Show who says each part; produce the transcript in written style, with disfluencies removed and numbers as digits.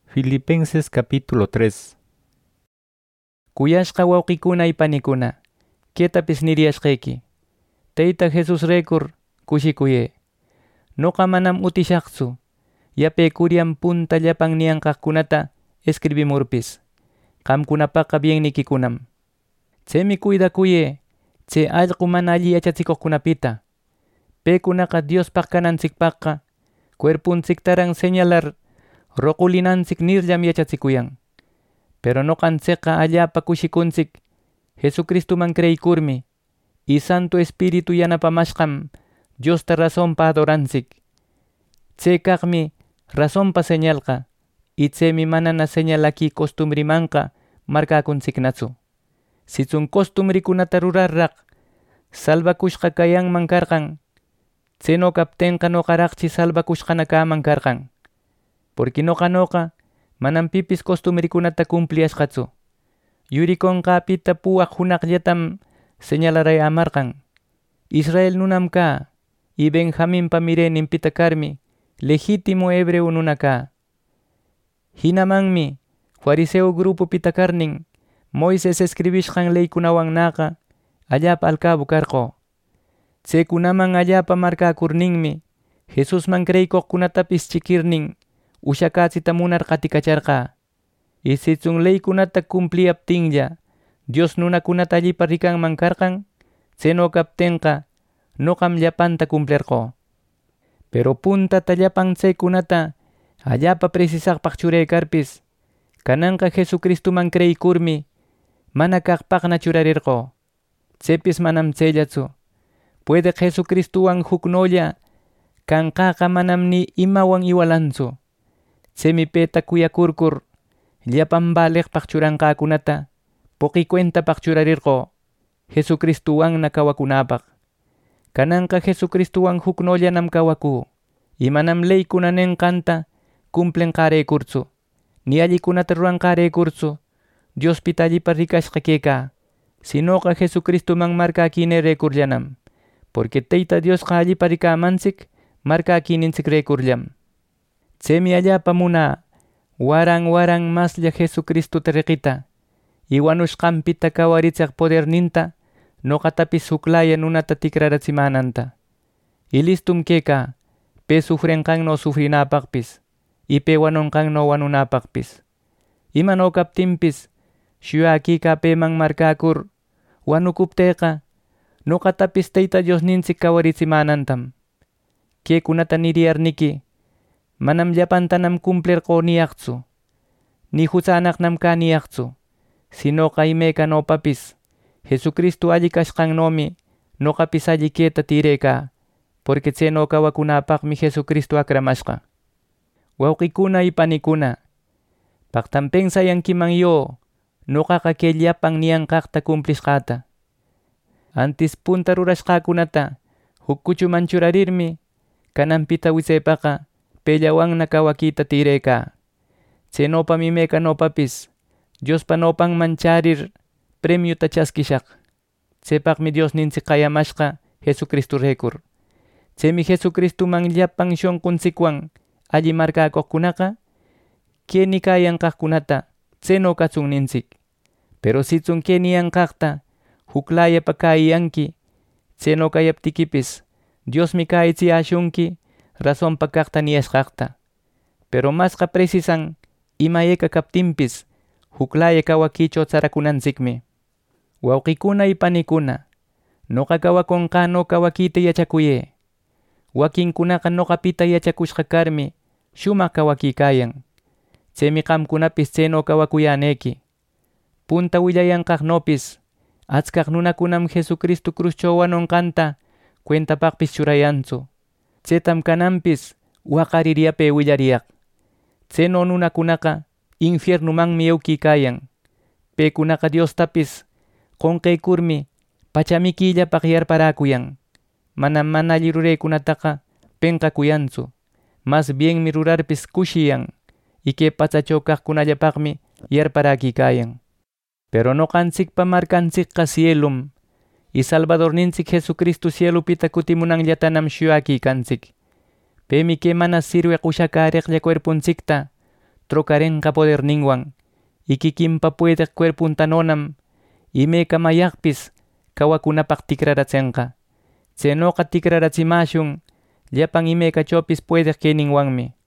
Speaker 1: Filipenses capítulo 3. Kuyashqa wawqikuna y panikuna, ketapis niriyashqayki. Tayta Jesus rekur kushikuye. Noqa manam utishaqtsu. Yapekuriam punta llapan niyanqaqkunata escribimurpis. Qamkunapaqa biennikikunam. Chaymi cuidakuye, chay allqu mana alli yachachikuqkunapita. Pekunaqa Diospaq kananchikpaqqa, cuerpunchiktaran señalar roqulinanchik nirllam yachachikuyan. Pero noqanchikqa allapa kushikunchik Jesucristuman creykurmi, y Santo Espíritu yanapamashqam Diosta razonpa adoranchik. Chay kaqmi razonpa señalqa, y chaymi manana señalaki costumbrimanqa markakunchiknachu. Sichun costumbrikunata rurarraq salvakushqa kayanman karqan, chayno kaptinqa noqaraqchi salvakushqana kaman karqan. Porque noqa manam pipis costumbrikunata cumpliashqachu. Yurikunqapita puwaq hunaqllatam señalaray amarqan. Israel nunam ka, y Benjaminpa mireninpita karmi legítimo hebreo nuna ka. Hinamanmi fariseo grupupita karnin Moises escribishqan leykunawan naqa allapa alcabu karqo. Chaykunaman allapa markakurninmi Jesusman creykuqkunatapis chikirnin ushakachita munar qatikacharqa. Y sichun leykunata cumpliyaptinlla Dios nunakunata allipa rikanman karqan, chayno kaptinqa noqam llapanta cumplirqo. Pero puntata llapan chaykunata allapa precisaqpaq churaykarpis, kananqa Jesucristuman creykurmi mana kaqpaqna churarirqo. Chaypis manam chayllachu. Puede Jesucristuwan huknolla kanqaqa manam ni imawan iwalanchu. Chaymi peta kuyakurkur llapan baleqpaq churanqakunata poqicuentapaq churarirqo Jesucristuwanna kawakunapaq. Kananqa Jesucristuwan huknollanam kawaku, y manam leykuna ninqanta cumplenqaraykurchu, ni allikunata ruranqaraykurchu Diospita allipa rikashqa kayka, sinoqa Jesucristuman markakiniraykurllanam, porque Tayta Diosqa allipa rikamanchik markakininchikraykurllam. Chaymi allapa munaa waran maslla Jesucristuta riqita, y wanushqanpita kawarichiq poderninta noqatapis huklaya nunata tikrarachimananta. Y listum kayka, pe sufrenqanno sufrinapaqpis, y pe wanunqanno wanunapaqpis. Imano kaptinpis shuyakika peman markakur wanukuptayqa noqatapis Tayta Diosninchik kawarichimanantam. Kaykunata niriyarniki, manam llapantanam cumplirqo niyaqchu, ni huchanaqnam ka niyaqchu, sinoqa imaykanopapis Jesucristo alli kashqannomi noqapis alli kayta tirayka, porque chayno kawakunapaqmi Jesucristo akramashqa. Wawqikuna y panikuna, paqtam pensayankiman yo noqaqa kay llapan niyanqaqta cumplishqata. Antes punta rurashqakunata huk kuchuman churarirmi kananpita wichaypaqa pellawanna kawakita tirayka. Chaynopam imaykanopapis Diospa nopanman charir premiuta chaskishaq. Chaypaqmi Diosninchik qayamashqa Jesucristo rekur. Chaymi Jesucristuman llapan shunqunchikwan alli markakuqkunaqa kay nikayanqaqkunata chayno kachun ninchik. Pero sichun kay niyanqaqta huklayapa kayanki, chayno kayaptikipis Diosmi kayichiyashunki razonpa kaqta niyashqaqta. Pero masqa precisan imayeka kaptinpis huklaya kawakicho charakunanchikmi. Wawqikuna y panikuna, noqa kawakunqano kawakita yachakuye. Wakinkunaqa noqapita yachakushqa karmi shumaq kawakikayan. Chaymi qamkunapis chayno kawakuyaneki. Punta willayanqaqnopis achkaq nunakunam Jesucristo cruzcho wanunqanta cuentapaqpis churayanchu. Chaytam kananpis waqaririyape willariyaq. Chayno nunakunaqa infiernumanmi ewkikayan. Pekunaqa Diostapis qunqaykurmi pachamikillapaq yarparakuyan. Mana alli ruraykunataqa penqakuyanchu. Mas bienmi rurarpis kushiyan, y kay pachachaw kaqkunallapaqmi yarparakikayan. Pero noqanchikpa markanchikqa cielum, y Salvadorninchik Jesucristo cielupita kutimunanllatanam shuyakikanchik. Pemi kay mana sirweq ushakariqlla cuerpunchikta trocarenqa poder ninwan, ikikinpa puedeq cuerpunta nonam, imeka mayaqpis kawakunapaq tikrarachenqa. Chaynoqa tikrarachimashun llapan imekachawpis puedeq kayninwanmi.